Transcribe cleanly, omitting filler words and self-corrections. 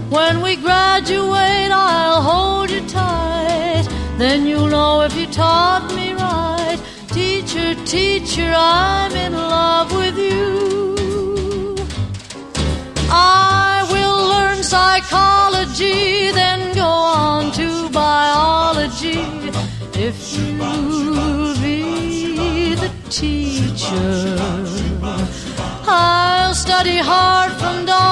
When we graduate, I'll hold you tight. Then you'll know if you taught me right. Teacher, teacher, I'm in love with you. I will learn psychology, then go on to biology. If you'll be the teacher, I'll study hard from dawn